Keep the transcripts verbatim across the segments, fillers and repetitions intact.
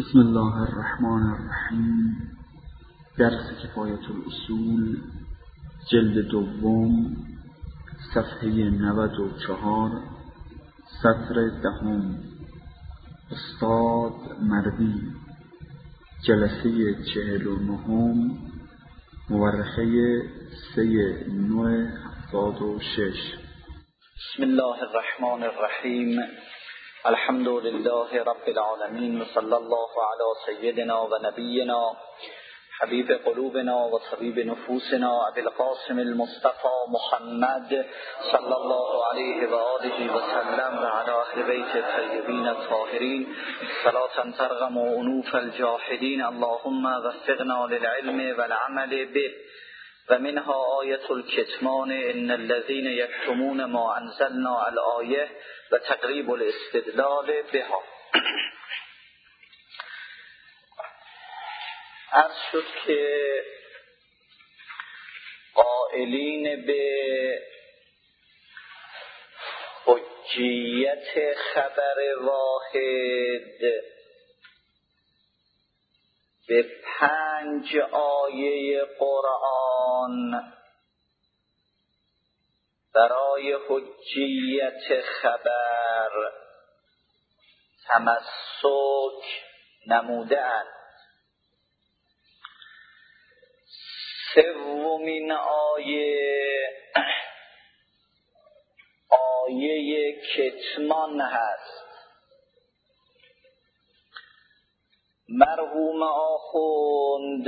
بسم الله الرحمن الرحیم. درس کفایت الاصول، جلد دوم، صفحه نود و چهار، سطر دهم. استاد مردی، جلسه چهل و نهم، مورخه سه نو هفتاد و شش. بسم الله الرحمن الرحیم. الحمد لله رب العالمین و صلی الله علی سیدنا و نبینا حبیب قلوبنا و طبیب نفوسنا ابی القاسم المصطفى محمد صلی الله علیه و آله و سلم و علی اهل بیت الطیبین الطاهرین صلاة ترغم انوف الجاحدین. اللهم وفقنا للعلم والعمل به. و منها آیت الکتمان ان الذین یکتمون ما انزلنا الآیه و تقریب الاستدلال بها. عرض شد که قائلین به حجیت خبر واحد به پنج آیه قرآن برای حجیت خبر تمسک نمودند. سومین آیه آیه کتمان هست. مرحوم آخوند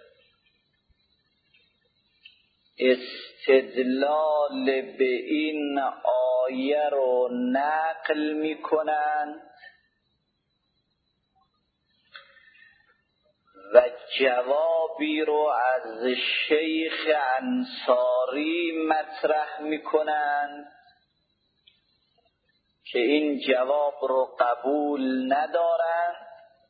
استدلال به این آیه رو نقل می کنند و جوابی رو از شیخ انصاری مطرح می کنند که این جواب رو قبول ندارند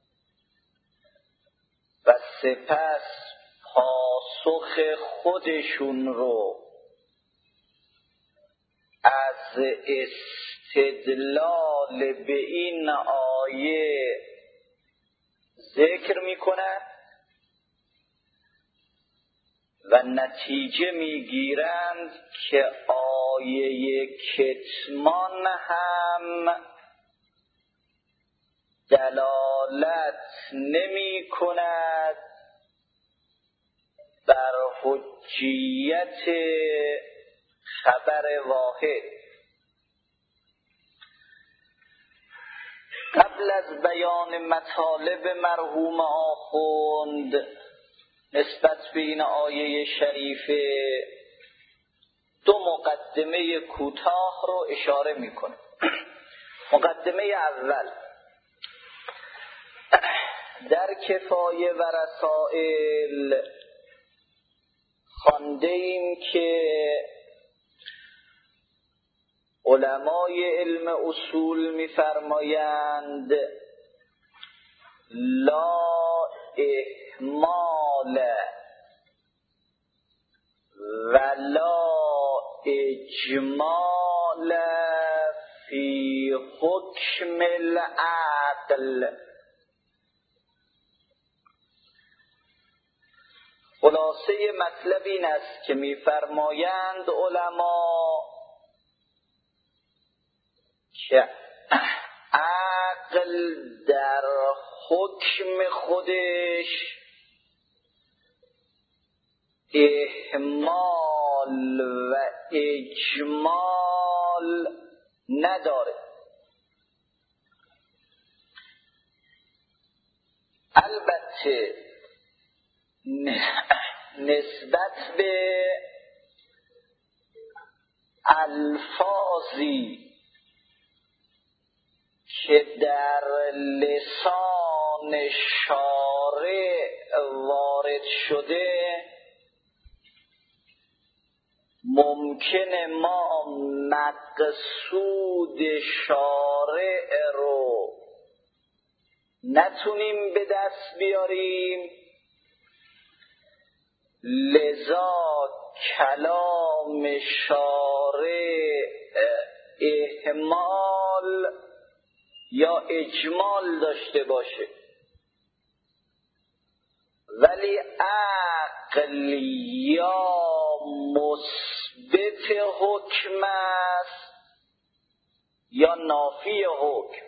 و سپس پاسخ خودشون رو از استدلال به این آیه ذکر میکنند و نتیجه میگیرند که آیه کتمان هم دلالت نمی کند بر حجیت خبر واحد. قبل از بیان مطالب مرحوم آخوند نسبت به این آیه شریفه دو مقدمه کوتاه رو اشاره میکنه. مقدمه اول، در کفایه و رسائل خوانده ایم که علمای علم اصول می‌فرمایند لا اهمال و لا اجمال فی حکم العقل. خلاصه مطلب این است که می‌فرمایند علما که عقل در حکم خودش اهمال و اجمال نداره. البته نسبت به الفاظی که در لسان شارع وارد شده ممکنه ما مقصود شارع رو نتونیم به دست بیاریم، لذا کلام شارع اهمال یا اجمال داشته باشه. ولی عقل یا مثبت حکم است یا نافی حکم،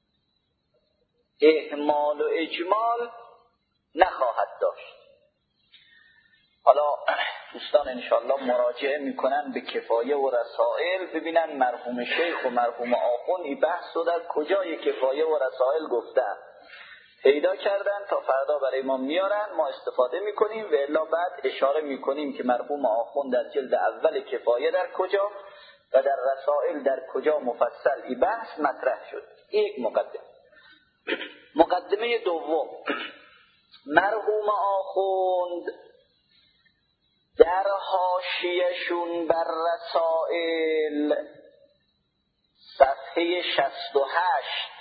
اهمال و اجمال نخواهد داشت. حالا دوستان انشاءالله مراجعه میکنن به کفایه و رسائل، ببینن مرحوم شیخ و مرحوم آخوند این بحث رو در کجای کفایه و رسائل گفتن، پیدا کردن تا فردا برای ما میارن، ما استفاده میکنیم و الا بعد اشاره میکنیم که مرحوم آخوند در جلد اول کفایه در کجا و در رسائل در کجا مفصل این بحث مطرح شد. یک مقدمه. مقدمه دوم، مرحوم آخوند در حاشیه‌شون بر رسائل صفحه شصت و هشت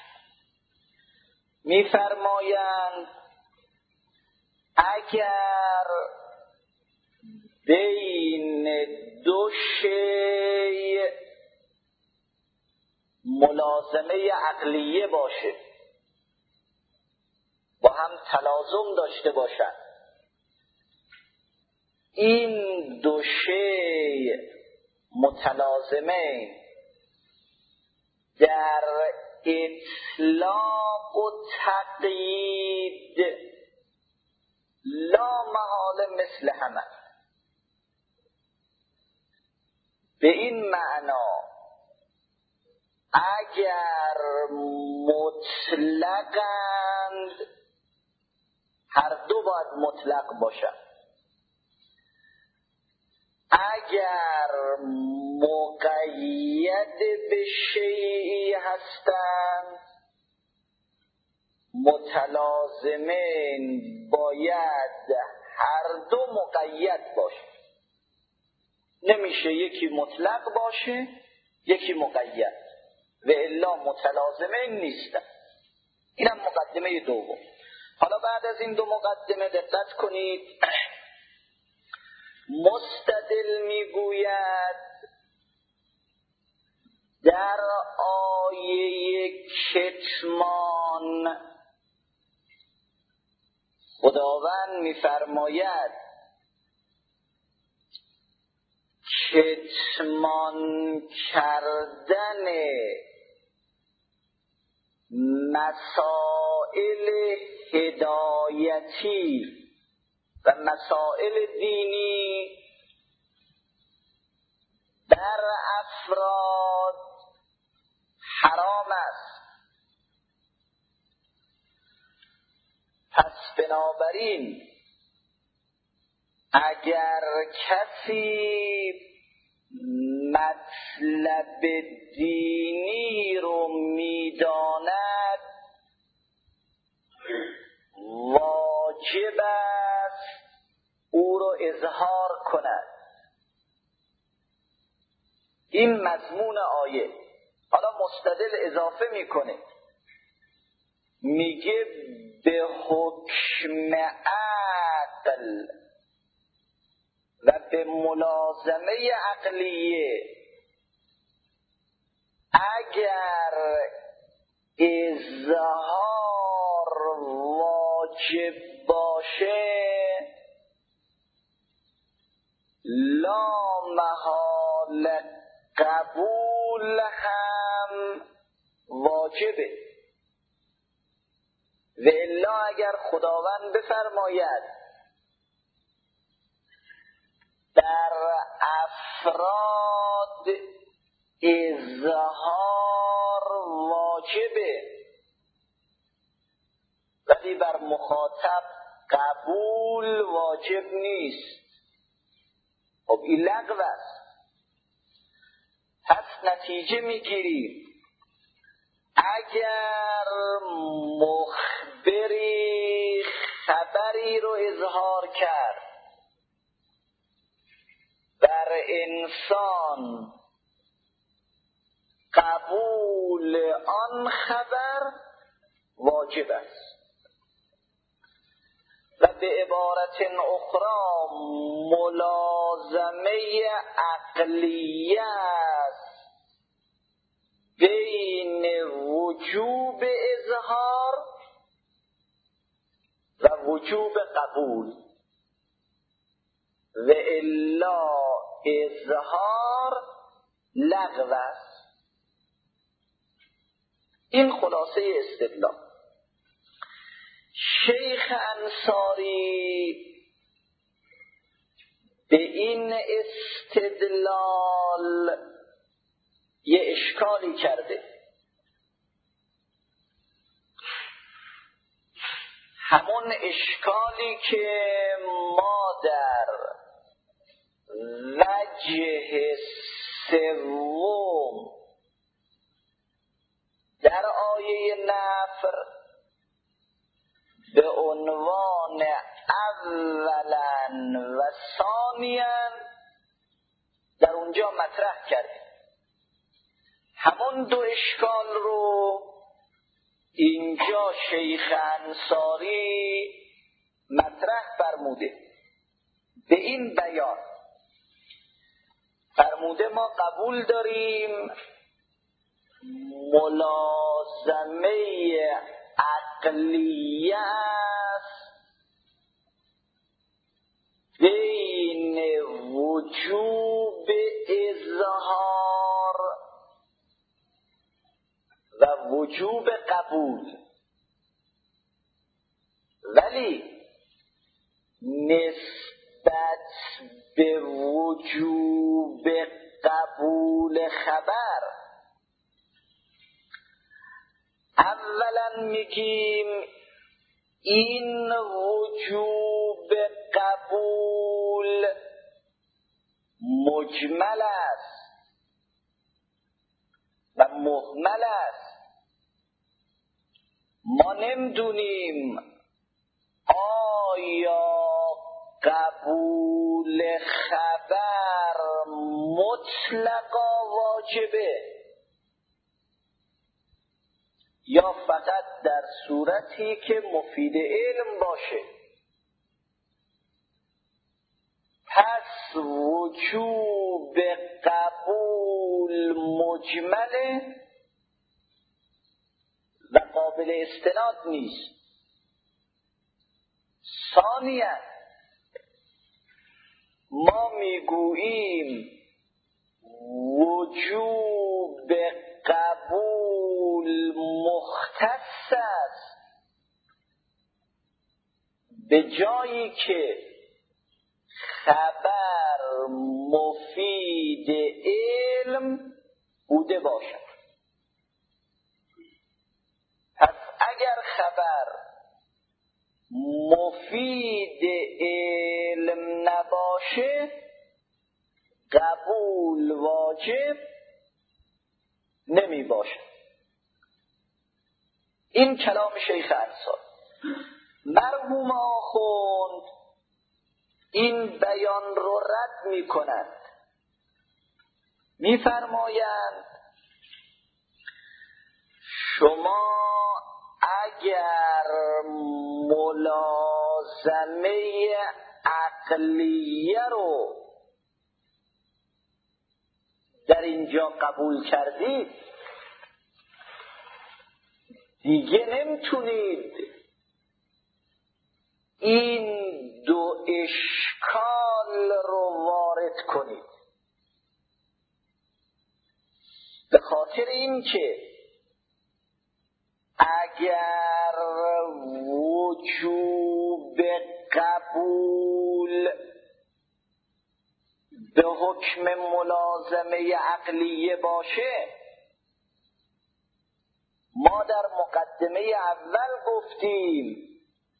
می‌فرمایند اگر بین دو شی ملازمه عقلیه باشه، با هم تلازم داشته باشند، این دو شی متلازمه در اطلاق و تقیید لا محاله مثل همه. به این معنا اگر مطلقند هر دو باید مطلق باشند، اگر مقید به شیئی هستند متلازمین باید هر دو مقید باشه، نمیشه یکی مطلق باشه یکی مقید و الا متلازمین نیستن. اینم مقدمه دوم. حالا بعد از این دو مقدمه دقت کنید، مستدل میگوید در آیه کتمان خداوند میفرماید کتمان کردن مسائل هدایتی و مسائل دینی در افراد حرام است. پس بنابراین اگر کسی مطلب دینی رو میداند واجب است او رو اظهار کند. این مضمون آیه. حالا مستدل اضافه میکنه، میگه به حکم عقل و به ملازمه عقلیه اگر اظهار واجب باشه لا محال قبول هم واجبه. و الا اگر خداوند بفرماید در افراد اظهار واجبه ولی بر مخاطب قبول واجب نیست، خب این لغو است. پس نتیجه میگیریم اگر مخبری خبری رو اظهار کرد بر انسان قبول آن خبر واجب است و به عبارت اخرى ملازمه عقلیه است بین وجوب اظهار و وجوب قبول و الا اظهار لغو است. این خلاصه استدلال. شیخ انصاری به این استدلال یه اشکالی کرده. همون اشکالی که ما در وجه سوم در آیه نفر به عنوان اولا و ثانیا در اونجا مطرح کردیم. همون دو اشکال رو اینجا شیخ انصاری مطرح فرموده. به این بیان فرموده ما قبول داریم ملازمه عقلیه است بین وجوب اظهار و وجوب قبول، ولی نسبت به وجوب قبول خبر اولا میگیم این وجوب قبول مجمل است و مهمل است. ما نمیدونیم آیا قبول خبر مطلقا واجبه یا فقط در صورتی که مفید علم باشه. پس وجوب قبول مجمله و قابل استناد نیست. ثانیاً ما میگوییم وجوب قبول مختص است به جایی که خبر مفید علم بوده باشد. پس اگر خبر مفید علم نباشه قبول واجب نمی باشه. این کلام شیخ انصاری. مرحوم آخوند این بیان رو رد می کنند. می فرمایند شما اگر ملازمه عقلیه رو در اینجا قبول کردید دیگه نمیتونید این دو اشکال رو وارد کنید. به خاطر این که اگر وجوب قبول به حکم ملازمه عقلیه باشه، ما در مقدمه اول گفتیم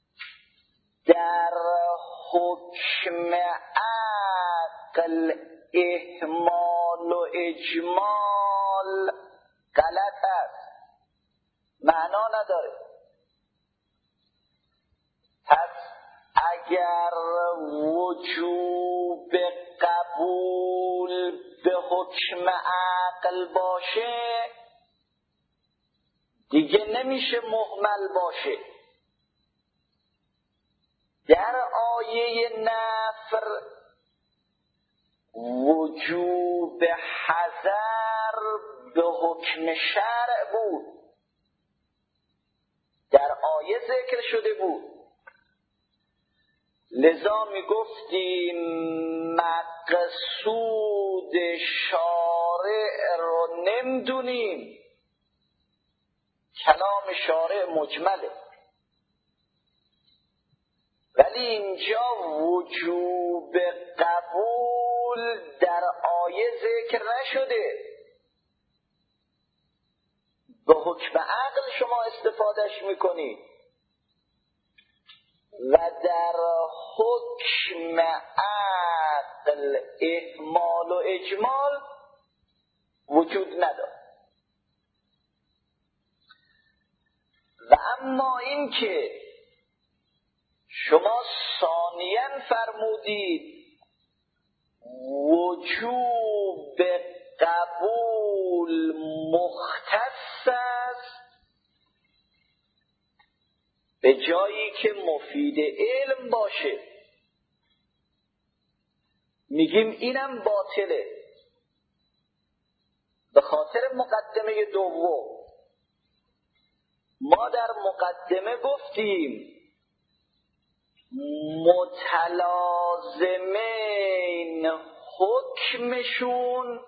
در حکم عقل اهمال و اجمال غلط است، معنا نداره. پس اگر وجوب قبول به حکم عقل باشه دیگه نمیشه مهمل باشه. در آیه نفر وجوب حذر به حکم شرع بود، در آیه ذکر شده بود. لذا می گفتیم مقصود شارع رو نمیدونیم. کلام شارع مجمله، ولی اینجا وجوب قبول در آیه ذکر نشده. به حکم عقل شما استفادهش میکنید و در حکم عقل اهمال و اجمال وجود ندارد. و اما این که شما ثانیاً فرمودید وجوب قبول مختص است به جایی که مفید علم باشه، میگیم اینم باطله. به خاطر مقدمه دوم ما در مقدمه گفتیم متلازمین حکمشون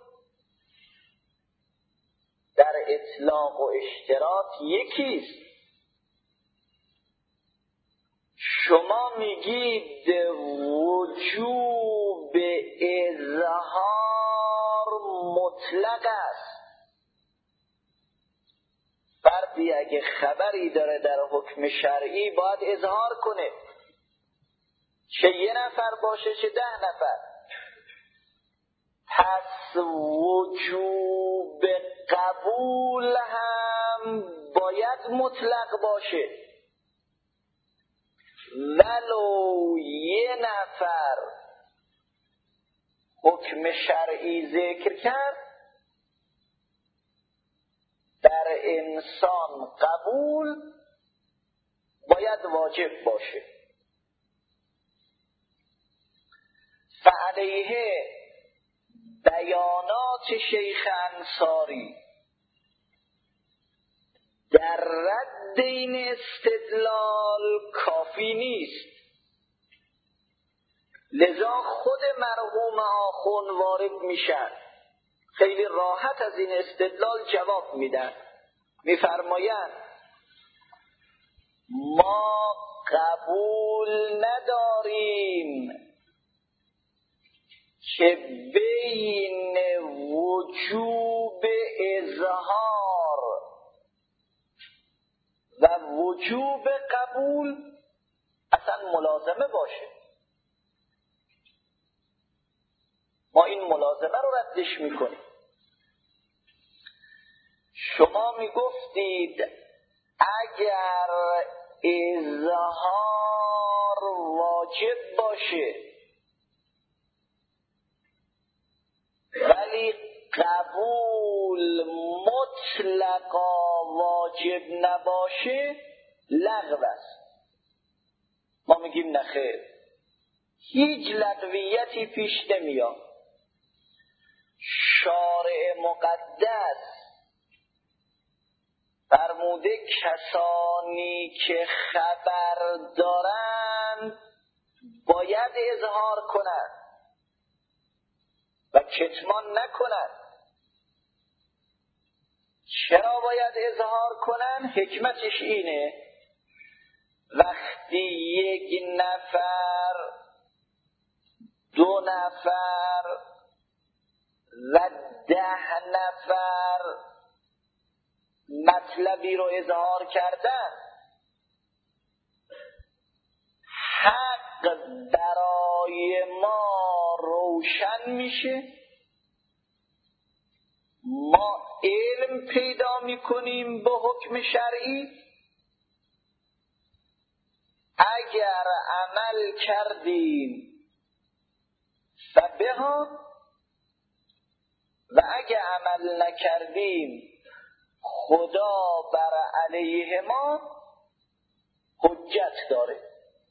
در اطلاق و اشتراک یکیست. شما میگید وجوب اظهار مطلق است. فردی اگه خبری داره در حکم شرعی باید اظهار کنه، چه یه نفر باشه چه ده نفر. پس وجوب قبول هم باید مطلق باشه، ولو یه نفر حکم شرعی ذکر کرد در انسان قبول باید واجب باشه. فعلیه بیانات شیخ انصاری در رد این استدلال کافی نیست. لذا خود مرحوم آخوند وارد میشن، خیلی راحت از این استدلال جواب میدن. میفرمایند ما قبول نداریم که بین وجوب اظهار و وجوب قبول اصلا ملازمه باشه. ما این ملازمه رو ردش میکنیم. شما میگفتید اگر اظهار واجب باشه ولی قبول مطلقا واجب نباشه لغو است. ما میگیم نخیر، هیچ لغویتی پیش نمیاد. شارع مقدس فرموده کسانی که خبر دارند باید اظهار کنند و کتمان نکنند. چرا باید اظهار کنند؟ حکمتش اینه وقتی یک نفر، دو نفر و ده نفر مطلبی رو اظهار کردن، حق برای ما روشن میشه، ما علم پیدا میکنیم به حکم شرعی. اگر عمل کردیم فبها و اگر عمل نکردیم خدا بر علیه ما حجت داره.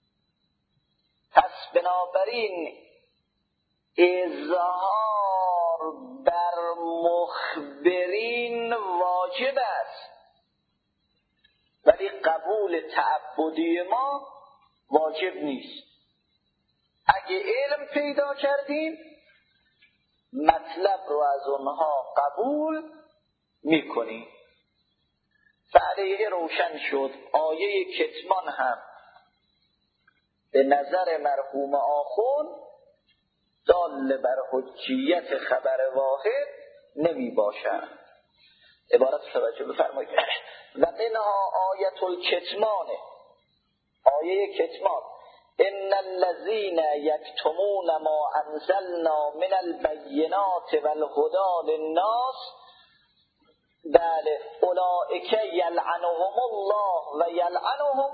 پس بنابراین اظهار بر مخبرین واجب است ولی قبول تعبدی ما واجب نیست. اگه علم پیدا کردیم مطلب رو از اونها قبول میکنیم. فعلیه روشن شد. آیه کتمان هم به نظر مرحوم آخوند دال بر حجیت خبر واحد نمی باشد. عبارت توجه بفرمایید. و منها آیت الکتمان، آیه کتمان، ان الذين يكتمون ما انزلنا من البينات والهدى للناس بله اولئک یلعنهم الله و یلعنهم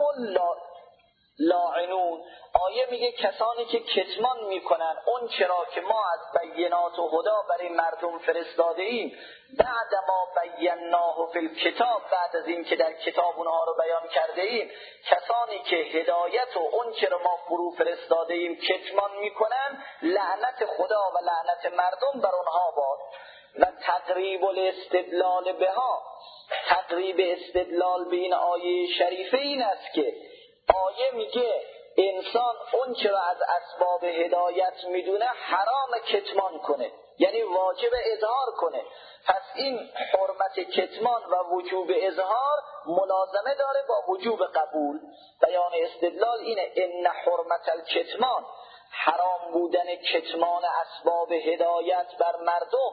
اللاعنون. آیه میگه کسانی که کتمان میکنن اون چرا که ما از بینات و هدا برای مردم فرستاده ایم، بعد ما بیناه فی الکتاب، بعد از این که در کتاب اونها رو بیان کرده ایم، کسانی که هدایت و اون چرا ما فرو فرستاده ایم کتمان میکنن، لعنت خدا و لعنت مردم بر اونها باد. و تقریب الاستدلال بها، تقریب استدلال به این آیه شریفه این است که آیه میگه انسان اون چرا از اسباب هدایت میدونه حرام کتمان کنه، یعنی واجب اظهار کنه. پس این حرمت کتمان و وجوب اظهار ملازمه داره با وجوب قبول. بیان استدلال اینه ان حرمت الکتمان، حرام بودن کتمان اسباب هدایت بر مردم،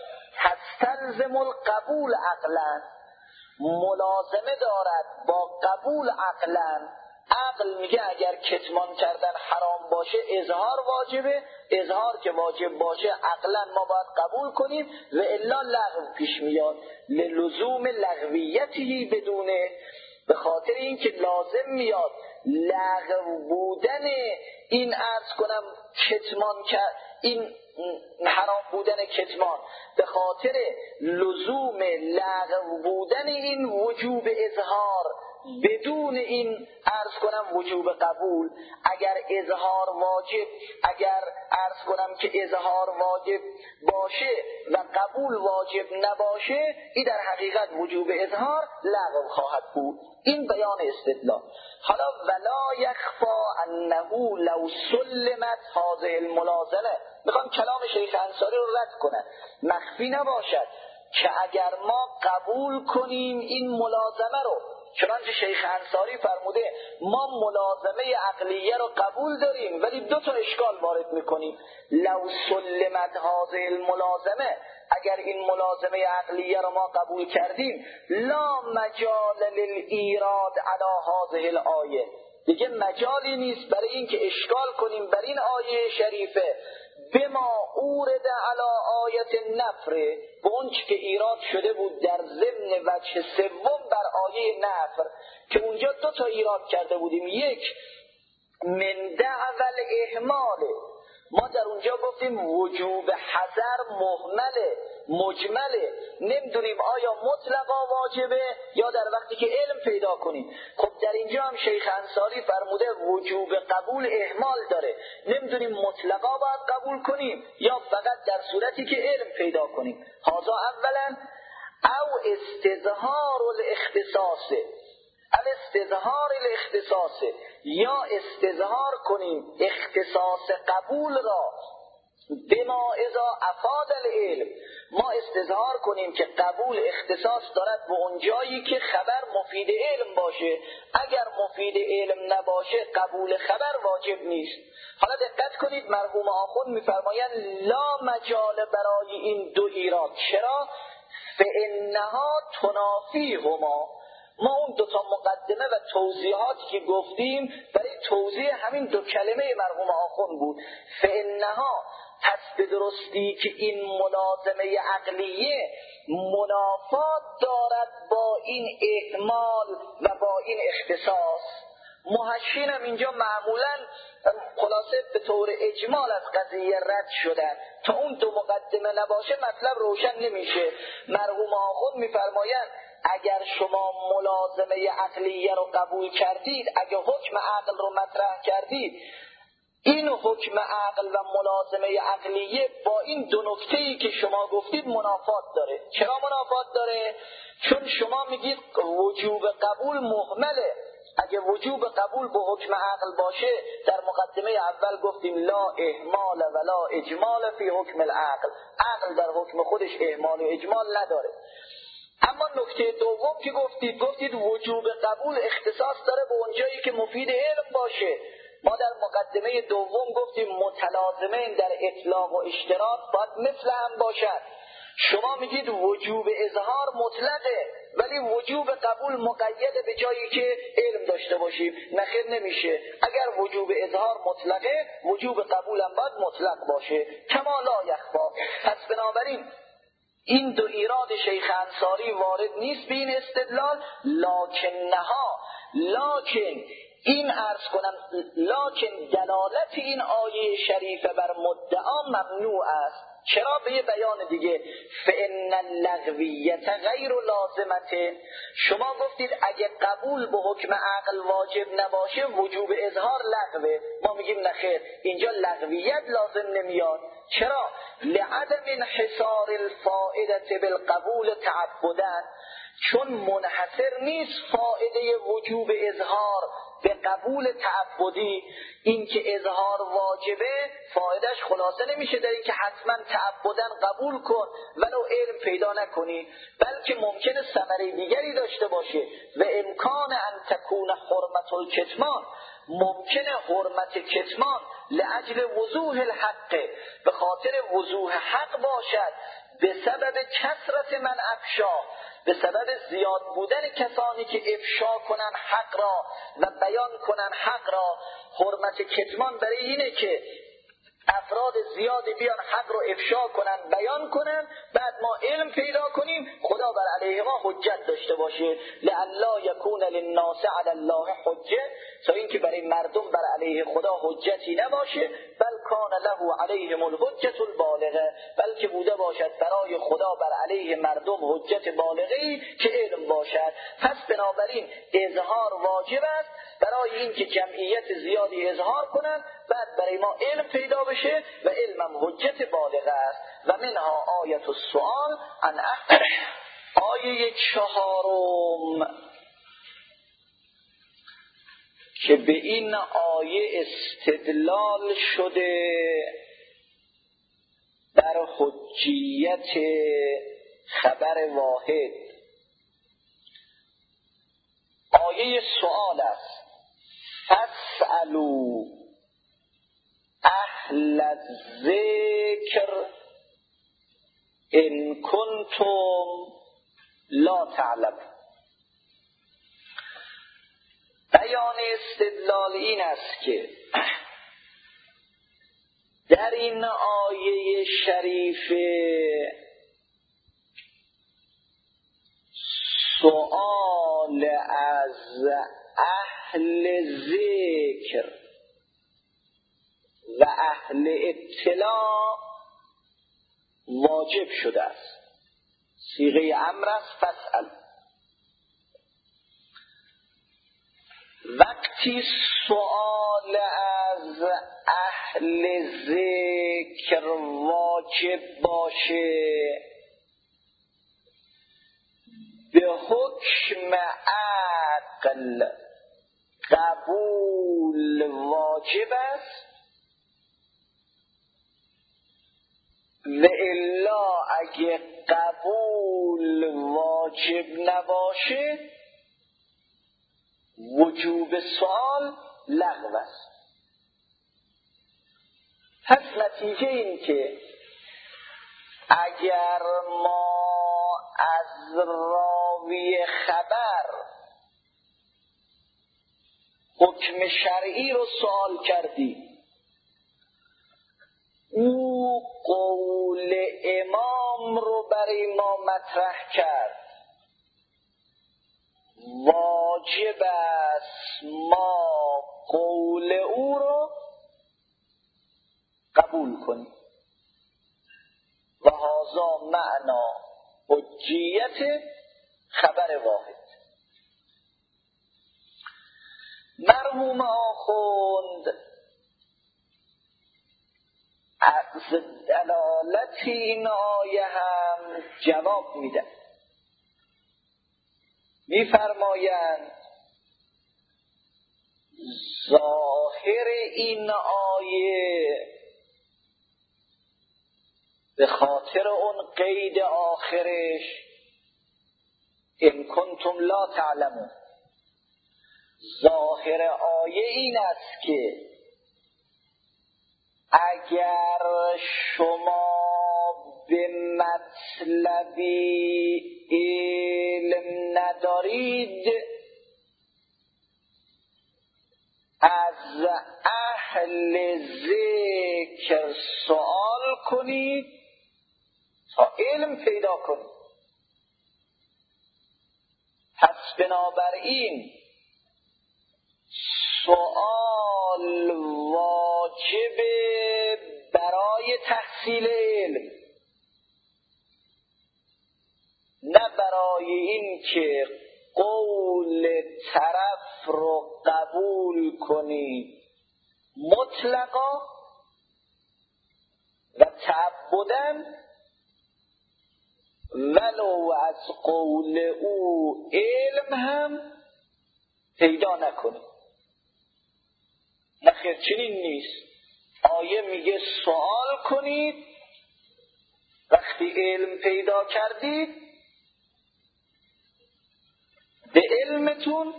تستلزم القبول عقلا، ملازمه دارد با قبول عقلا. عقل میگه اگر کتمان کردن حرام باشه اظهار واجبه، اظهار که واجب باشه عقلا ما باید قبول کنیم و الا لغو پیش میاد. للزوم لغویتی بدونه، به خاطر اینکه لازم میاد لغو بودن این عرض کنم کتمان کرد، این حرام بودن کتمان به خاطر لزوم لغو بودن این وجوب اظهار بدون این عرض کنم وجوب قبول. اگر اظهار واجب، اگر عرض کنم که اظهار واجب باشه و قبول واجب نباشه، این در حقیقت وجوب اظهار لغو خواهد بود. این بیان استدلال. حالا ولا یخفا انه لو سلمت هذه الملازمه، میخوام کلام شیخ انصاری رو رد کنم، مخفی نباشد که اگر ما قبول کنیم این ملازمه رو، چنانچه شیخ انصاری فرموده ما ملازمه عقلیه رو قبول داریم ولی دو تا اشکال وارد میکنیم. لو سلمت هذه الملازمه، اگر این ملازمه عقلیه رو ما قبول کردیم، لا مجال للایراد علی هذه الآیه، دیگه مجالی نیست برای این که اشکال کنیم بر این آیه شریفه، بما اورد علی آیت النفر، به اون که ایراد شده بود در ضمن وجه سوم بر آیه نفر، که اونجا دو تا ایراد کرده بودیم. یک من دعوی الاهمال، ما در اونجا گفتیم وجوب حذر مهمله مجمله، نمیدونیم آیا مطلقا واجبه یا در وقتی که علم پیدا کنیم. خب در اینجا هم شیخ انصاری فرموده وجوب قبول اهمال داره، نمیدونیم مطلقا باید قبول کنیم یا فقط در صورتی که علم پیدا کنیم. هذا اولا. او استظهار الاختصاص، الاستظهار الاختصاص، یا استظهار کنیم اختصاص قبول را بما اذا افاد العلم، ما استظهار کنیم که قبول اختصاص دارد به اون جایی که خبر مفید علم باشه، اگر مفید علم نباشه قبول خبر واجب نیست. حالا دقت کنید مرحوم آخوند میفرمایند لا مجال برای این دو ایراد. چرا؟ فانها تنافیهما، ما اون دوتا مقدمه و توضیحاتی که گفتیم برای توضیح همین دو کلمه مرحوم آخوند بود. فانها، پس به درستی که این ملازمه عقلیه منافات دارد با این اهمال و با این اختصاص. محشین هم اینجا معمولا خلاصه به طور اجمال از قضیه رد شدن، تا اون دو مقدمه نباشه مطلب روشن نمیشه. مرحوم آخوند میفرمایند اگر شما ملازمه عقلیه رو قبول کردید، اگر حکم عقل رو مطرح کردید، این حکم عقل و ملازمه عقلیه با این دو نکته‌ای که شما گفتید منافات داره. چرا منافات داره؟ چون شما میگید وجوب قبول مهمله، اگه وجوب قبول به حکم عقل باشه، در مقدمه اول گفتیم لا اهمال ولا اجمال فی حکم العقل، عقل در حکم خودش اهمال و اجمال نداره. اما نکته دوم که گفتید گفتید وجوب قبول اختصاص داره به اونجایی که مفید علم باشه. ما در مقدمه دوم گفتیم متلازمین در اطلاق و اشتراط باید مثل هم باشد. شما میگید وجوب اظهار مطلقه ولی وجوب قبول مقید به جایی که علم داشته باشیم. نخیر نمیشه. اگر وجوب اظهار مطلقه، وجوب قبول هم باید مطلق باشه. کما لا یخفا. پس بنابراین این دو ایراد شیخ انصاری وارد نیست به این استدلال، لکن نها لکن این عرض کنم لکن دلالت این آیه شریفه بر مدعا ممنوع است. چرا؟ به یه بیان دیگه، فإن اللغویت غیر لازمته. شما گفتید اگه قبول به حکم عقل واجب نباشه وجوب اظهار لغوه. ما میگیم نخیر، اینجا لغویت لازم نمیاد. چرا؟ لعدم انحصار الفائده بالقبول تعبداً، چون منحصر نیست فائده وجوب اظهار به قبول تعبدی. این که اظهار واجبه فایدهش خلاصه نمیشه در این که حتما تعبداً قبول کن ولو علم پیدا نکنی، بلکه ممکنه ثمره دیگری داشته باشه. و امکان ان تکون حرمت الکتمان، ممکنه حرمت کتمان لعجل وضوح الحق، به خاطر وضوح حق باشد، به سبب کثرت من افشا، به سبب زیاد بودن کسانی که افشا کنن حق را و بیان کنن حق را. حرمت کتمان برای اینه که افراد زیادی بیان حق رو افشا کنن، بیان کنن، بعد ما علم پیدا کنیم، خدا بر علیه ما حجت داشته باشه. لئلا یکون للناس علی الله حجه، تا اینکه برای مردم بر علیه خدا حجتی نباشه. بل کان له علیهم الحجة البالغه، بلکه بوده باشد برای خدا بر علیه مردم حجت بالغه‌ای که علم باشد. پس بنابراین اظهار واجب است برای اینکه جمعیت زیادی اظهار کنند، بعد برای ما علم پیدا بشه و علمم حجت بالغه است. و منها آیت السؤال عن احد. آیه چهارم که به این آیه استدلال شده بر حجیت خبر واحد، آیه سؤال است: فاسألوا اهل الذکر ان کنتم لا تعلمون. بیان استدلال این است که در این آیه شریفه سؤال از اهل ذکر و اهل اطلاع واجب شده است. صیغه امر است فاسأل. وقتی سؤال از اهل ذکر واجب باشه به حکم عقل قبول واجب است، و الا اگه قبول واجب نباشه وجوب سؤال لغو است. پس نتیجه این که اگر ما از راوی خبر حکم شرعی رو سوال کردیم، او قول امام رو برای ما مطرح کرد، واجب است ما قول او رو قبول کنیم. و هذا معنا حجیت خبر واحد. مرحوم آخوند از دلالت این آیه هم جواب میدن. میفرمایند ظاهر این آیه به خاطر اون قید آخرش ان کنتم لا تعلمون، ظاهر آیه این است که اگر شما به مطلبی علم ندارید از اهل ذکر سوال کنید تا علم پیدا کنید. پس بنابراین سوال واجب برای تحصیل علم، نه برای این که قول طرف رو قبول کنی مطلقا و تعبداً ولو از قول او علم هم پیدا نکنی. نخیر، چنین نیست. آیه میگه سوال کنید، وقتی علم پیدا کردید به علمتون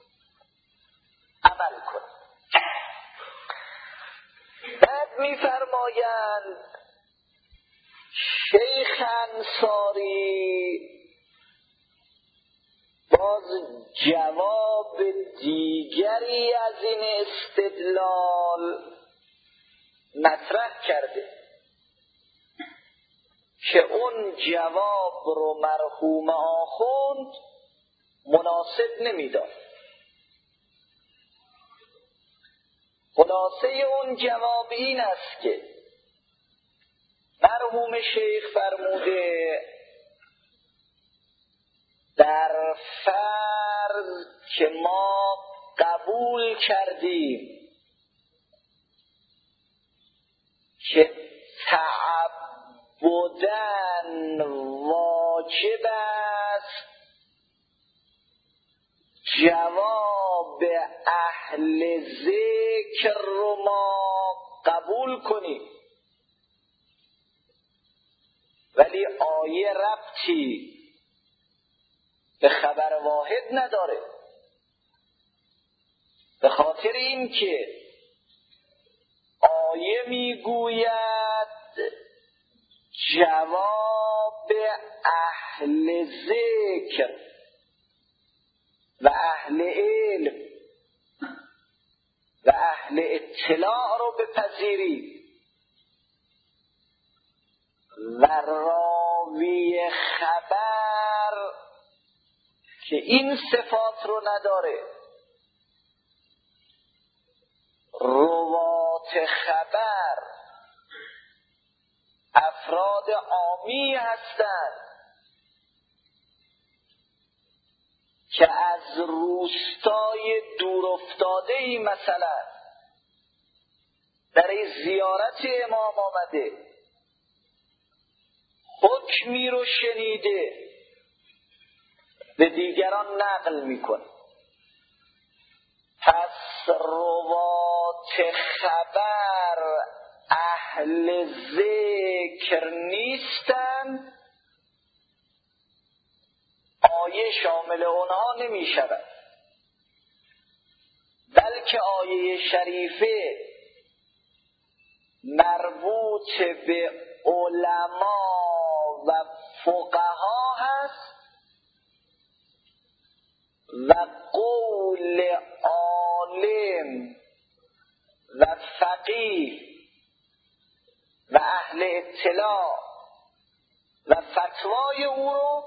عمل کنید. بعد میفرمایند شیخ انصاری باز جواب دیگری از این استدلال مطرح کرده که اون جواب رو مرحوم آخوند مناسب نمیداد. خلاصه اون جواب این است که مرحوم شیخ فرموده در فرض که ما قبول کردیم که تعبداً واجب است جواب اهل ذکر رو ما قبول کنیم، ولی آیه ربطی به خبر واحد نداره، به خاطر این که آیه میگوید جواب اهل ذکر و اهل علم و اهل اطلاع رو بپذیرید و راوی خبر که این صفات رو نداره، روات خبر افراد عامی هستند که از روستای دور افتاده‌ای مثلا در زیارت امام آمده، حکمی رو شنیده به دیگران نقل میکنه. پس روات خبر اهل ذکر نیستن، آیه شامل اونها نمی شود، بلکه آیه شریفه مربوط به علما و فقها هست و قول عالم و فقیه و اهل اطلاع و فتوای او رو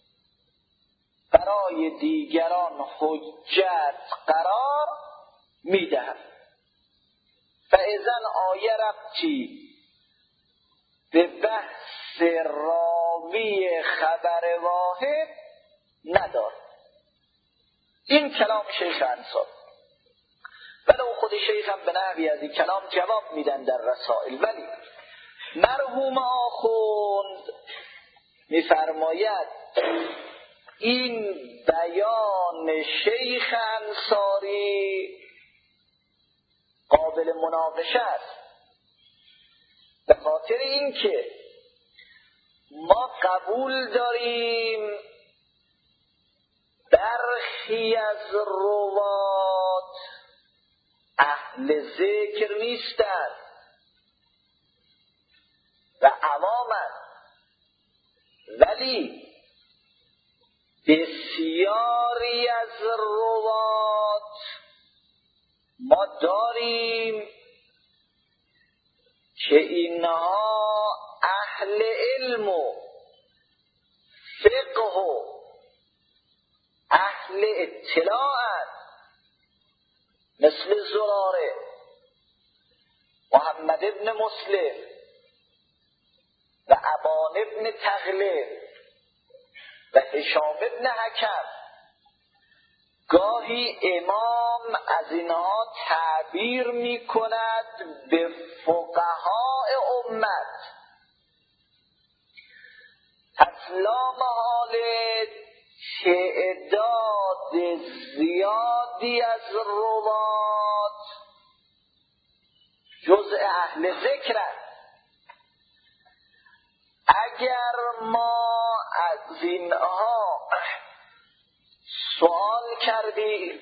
برای دیگران حجت قرار میدهد. فاذن آیه ربطی به بحث راوی خبر واحد ندارد. این کلام شیخ انصاری، ولو خود شیخ هم به نحوی از این کلام جواب میدن در رسائل، ولی مرحوم آخوند میفرماید این بیان شیخ انصاری قابل مناقشه است، به خاطر اینکه ما قبول داریم برخی از روات اهل ذکر نیستند و عوامند، ولی بسیاری از روات ما داریم که اینها اهل علم و فقه و اهل اطلاعند، مثل زراره، محمد ابن مسلم و ابان ابن تغلب و هشام ابن حکم. گاهی امام از اینها تعبیر می کند به فقهای امت. پس لا محاله تعداد زیادی از روات جزء اهل ذکرند. اگر ما از اینها سوال کردیم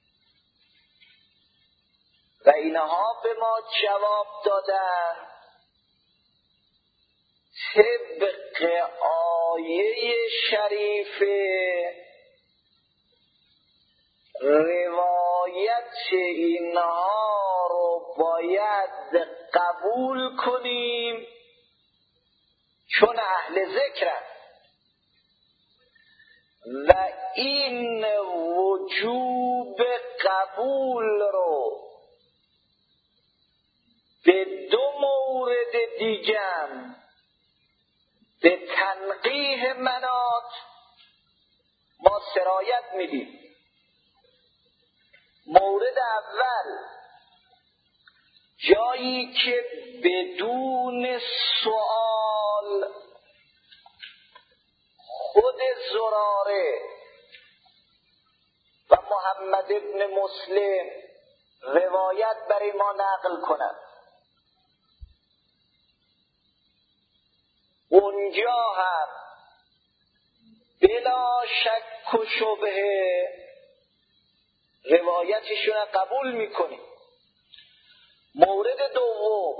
و اینها به ما جواب دادن طبق آیه شریفه، روایت اینها رو باید قبول کنیم چون اهل ذکرند و این وجوب قبول رو به دو مورد دیگر به تنقیح منات ما سرایت میدیم. مورد اول، جایی که بدون سوال خود زراره و محمد ابن مسلم روایت برای ما نقل کنند، اونجا هم بلا شک و شبهه روایتشون قبول میکنیم. مورد دوم،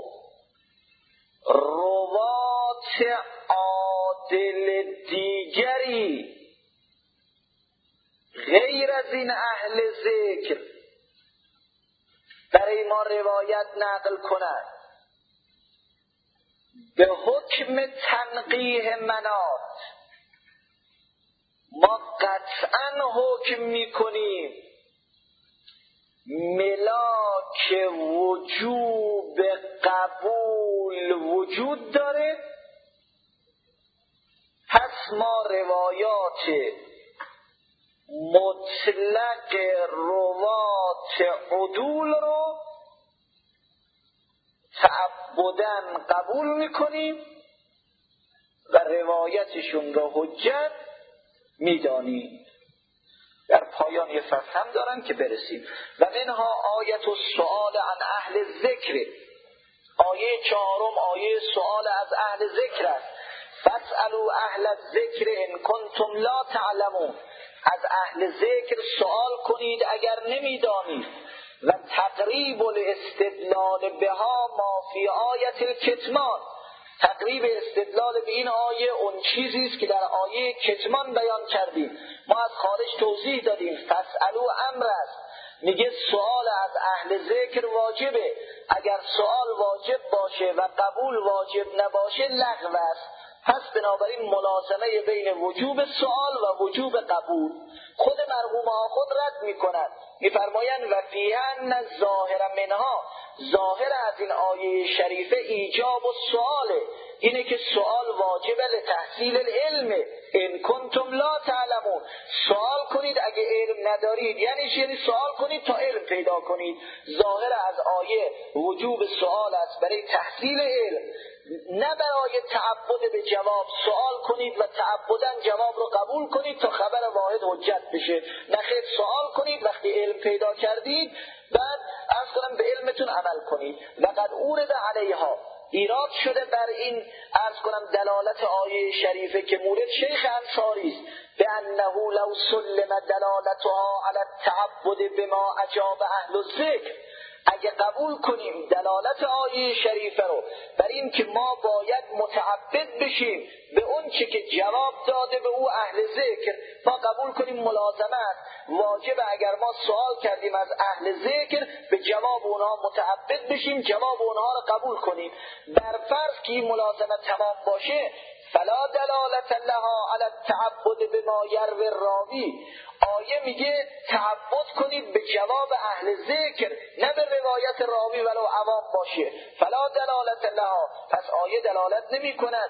روات عادل دیگری غیر از این اهل ذکر برای ما روایت نقل کنند، به حکم تنقیح منات ما قطعا حکم میکنیم ملاک وجوب قبول وجود داره. پس ما روایات مطلق روات عدول رو تعبداً قبول میکنیم و روایتشون رو حجت میدانیم. در پایان یه فصل هم دارن که برسیم. و منها آیت السؤال عن اهل ذکر، آیه چهارم آیه سؤال از اهل ذکر است. فاسألوا اهل الذکر ان کنتم لا تعلمون، از اهل ذکر سؤال کنید اگر نمیدانید. و تقریب الاستدلال بها ما فی آیت الکتمان، تقریب استدلال به این آیه اون چیزی است که در آیه کتمان بیان کردیم. ما از خارج توضیح دادیم فاسألوا امر است، میگه سوال از اهل ذکر واجبه. اگر سوال واجب باشه و قبول واجب نباشه لغو است. پس بنابراین ملازمه بین وجوب سوال و وجوب قبول خود مرحوم آخوند رد میکنند، میفرمایند و فیه ان ظاهر منها، ظاهر از این آیه شریفه ایجاب و سواله، اینه که سوال واجبه لتحصیل العلم ان کنتم لا تعلمون، سوال کنید اگه علم ندارید. یعنی چی؟ یعنی سوال کنید تا علم پیدا کنید. ظاهر از آیه وجوب سوال است برای تحصیل علم، نه برای تعبد به جواب. سوال کنید و تعبداً جواب رو قبول کنید تا خبر واحد حجت بشه. نه خیر، سوال کنید وقتی علم پیدا کردید بعد از عرض کنم به علمتون عمل کنید. لقد اورد علیها، ایراد شده بر این عرض کنم دلالت آیه شریفه که مورد شیخ انصاری است، به انه لو سلم دلالتها علی التعبد بما اجاب اهل الذکر، اگه قبول کنیم دلالت آیه شریفه رو بر این که ما باید متعبد بشیم به اون چی که جواب داده به او اهل ذکر، ما قبول کنیم ملازمت واجب، اگر ما سوال کردیم از اهل ذکر به جواب اونها متعبد بشیم، جواب اونها رو قبول کنیم. بر فرض که این ملازمت تمام باشه، فلا دلالت لها علی التعبد بما یروی الراوی، آیه میگه تعبد کنید به جواب اهل ذکر، نه به روایت راوی ولو عوام باشه. فلا دلالت لها، پس آیه دلالت نمی کند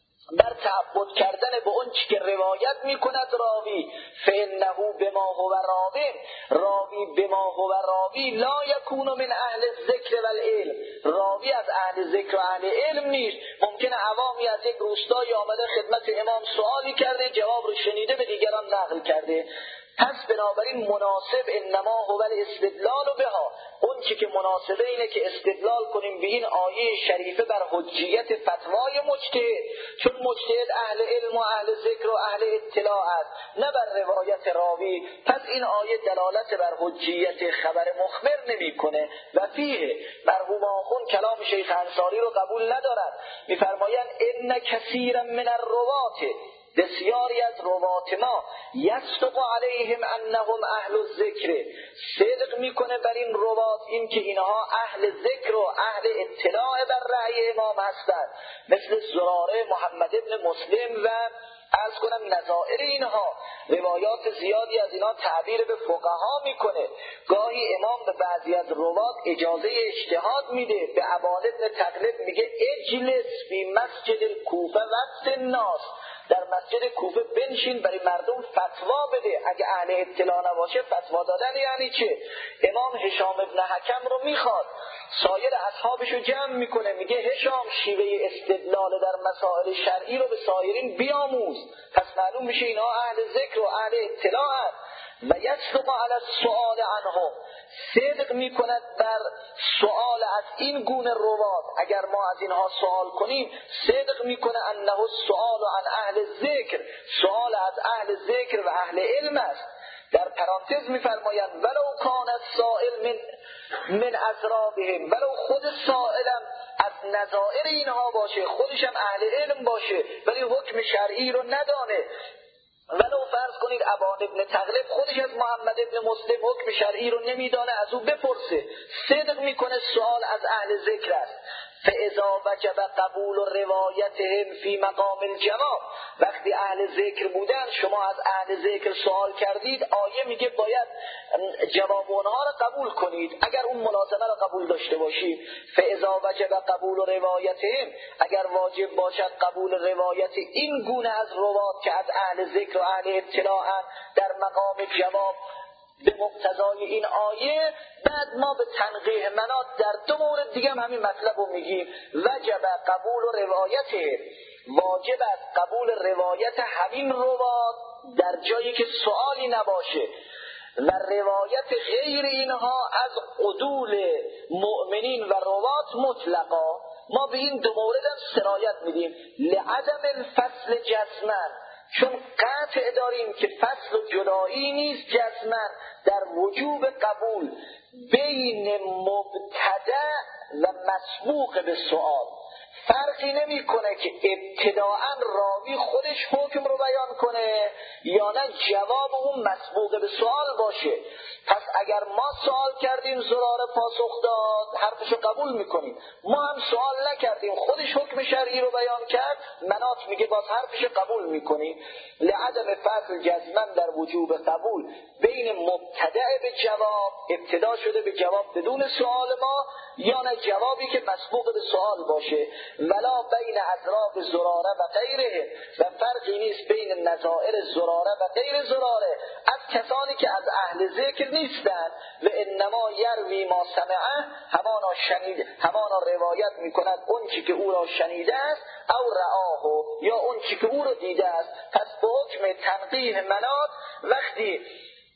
بر تعبد کردن به اون چی که روایت میکند راوی. فانه بما هو راوی، راوی بما هو راوی لا یکون من اهل الذکر والعلم، راوی از اهل ذکر و اهل علم نیست. ممکنه عوامی از یک روستایی آمده خدمت امام سوالی کرده، جواب رو شنیده به دیگران نقل کرده. پس بنابراین مناسب انما هو الاستدلال بها، اون چی که مناسبه اینه که استدلال کنیم به این آیه شریفه بر حجیت فتوای مجتهد، چون مجتهد اهل علم و اهل ذکر و اهل اطلاع است، نه بر روایت راوی. پس این آیه دلالت بر حجیت خبر مخبر نمیکنه. و فیه، مرحوم آخوند کلام شیخ انصاری رو قبول ندارد، میفرمایند ان کثیرا من الروات، بسیاری از روات ما یصدق علیهم انهم اهل الذکر، صدق میکنه بر این روات این که اینها اهل ذکر و اهل اطلاع بر رأی امام هستند، مثل زراره محمد ابن مسلم و عرض کنم نظائر اینها. روایات زیادی از اینا تعبیر به فقها میکنه. گاهی امام به بعضی از روات اجازه اجتهاد میده، به عبان ابن تغلب میگه اجلس فی مسجد الکوفه وقت الناس، در مسجد کوفه بنشین برای مردم فتوا بده. اگه اهل اطلاع نباشه فتوا دادن یعنی چه؟ امام هشام ابن حکم رو میخواد، سایر اصحابشو جمع میکنه، میگه هشام شیوه استدلال در مسائل شرعی رو به سایرین بیاموز. پس معلوم میشه اینا اهل ذکر و اهل اطلاع هست. و یصدق علی السؤال عنهم، صدق میکند بر سؤال از این گونه روات. اگر ما از اینها سوال کنیم صدق میکنه انه السؤال عن اهل ذکر، سؤال از اهل ذکر و اهل علم است. در پرانتز میفرمایند ولو کان السائل من من اضرابهم، ولو خود سائلم از نظائر اینها باشه، خودشم اهل علم باشه ولی حکم شرعی رو ندانه. ولو فرض کنید ابان ابن تغلب خودش از محمد ابن مسلم حکم شرعی رو نمیدانه، از او بپرسه، صدق میکنه سوال از اهل ذکر است. فاذا وجب قبول روایتهم فی مقام الجواب، وقتی اهل ذکر بودن شما از اهل ذکر سوال کردید، آیه میگه باید جواب اونها رو قبول کنید اگر اون ملازمه رو قبول داشته باشید. فاذا وجب قبول روایتهم، اگر واجب باشد قبول روایت این گونه از روات که از اهل ذکر و اهل اطلاع در مقام جواب به مقتضای این آیه، بعد ما به تنقیح منات در دو مورد دیگه هم همین مطلب رو میگیم. وجب قبول روایته، واجب است قبول روایت همین روات در جایی که سوالی نباشه، و روایت غیر اینها از عدول مؤمنین و روات مطلقا. ما به این دو مورد هم سرایت میدیم لعدم الفصل جزمن، چون قطع داریم که فصل و جدایی نیست جزمن در وجوب قبول بین مبتدع و مسبوق به سؤال. فرقی نمی کنه که ابتداعا راوی خودش حکم رو بیان کنه یا نه جواب اون مسبوق به سوال باشه. پس اگر ما سوال کردیم زراره پاسخ داد، حرفشو قبول میکنیم. ما هم سوال نکردیم خودش حکم شرعی رو بیان کرد، منات میگه باز حرفشو قبول میکنیم. لعدم فصل جزمن در وجوب قبول بین مبتدع به جواب، ابتدا شده به جواب بدون سوال ما، یا نه جوابی که مسبوق به سوال باشه. ولا بین اضراب زراره و غیره، و فرقی نیست بین نظائر زراره و غیر زراره از کسانی که از اهل ذکر نیستند. و انما یروی ما سمعه، همانا شنید همانا روایت میکند اون چی که او را شنیده است، او رآه، یا اون چی که او را دیده است. پس به حکم تنقیح منات وقتی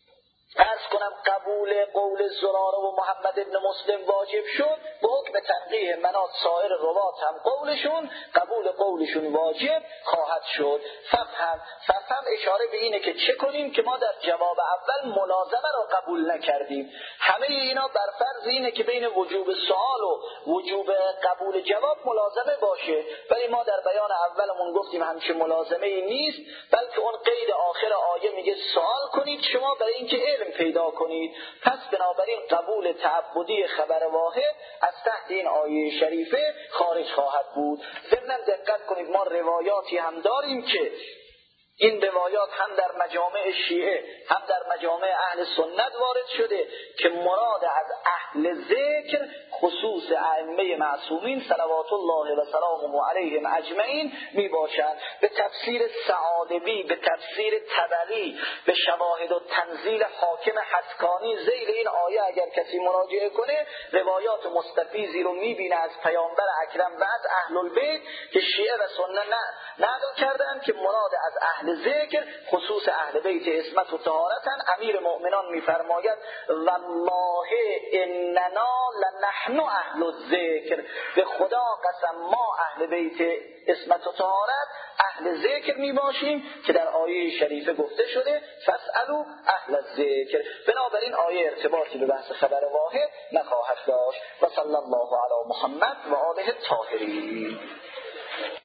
عرض کنم قبول قول زراره و محمد ابن مسلم واجب شد، به حکم تنقیح منات سایر روات هم قولشون قبول قولشون واجب خواهد شد. ففهم ففهم اشاره به اینه که چه کنیم که ما در جواب اول ملازمه را قبول نکردیم. همه اینا بر فرض اینه که بین وجوب سوال و وجوب قبول جواب ملازمه باشه، ولی ما در بیان اولمون گفتیم همچه ملازمه ای نیست، بلکه اون قید آخر آیه میگه سوال کنید شما برای اینکه علم پیدا کنید. پس بنابراین قبول تعبدی خبر واحد از تحت این آیه شریفه خارج خواهد بود. ضمن دقت کنید ما روایاتی هم داریم که این روایات هم در مجامع شیعه هم در مجامع اهل سنت وارد شده که مراد از اهل ذکر خصوص ائمه معصومین صلوات الله و سلامه علیهم اجمعین می باشند. به تفسیر سعادوی، به تفسیر طبری، به شواهد و تنزیل حاکم حسکانی ذیل این آیه اگر کسی مراجعه کنه روایات مستفیضی رو می بینه از پیامبر اکرم و از اهل البیت که شیعه و سنت نقل کردن که مراد از اهل ذکر خصوص اهل بیت عصمت و طهارتن. امیر مؤمنان میفرماید والله اننا لنحن اهل الذکر، به خدا قسم ما اهل بیت عصمت و طهارت اهل ذکر می باشیم که در آیه شریفه گفته شده فاسالوا اهل الذکر. بنابراین آیه ارتباطی به بحث خبر واحد نخواهد داشت. و صلی الله علی محمد و آله الطاهرین.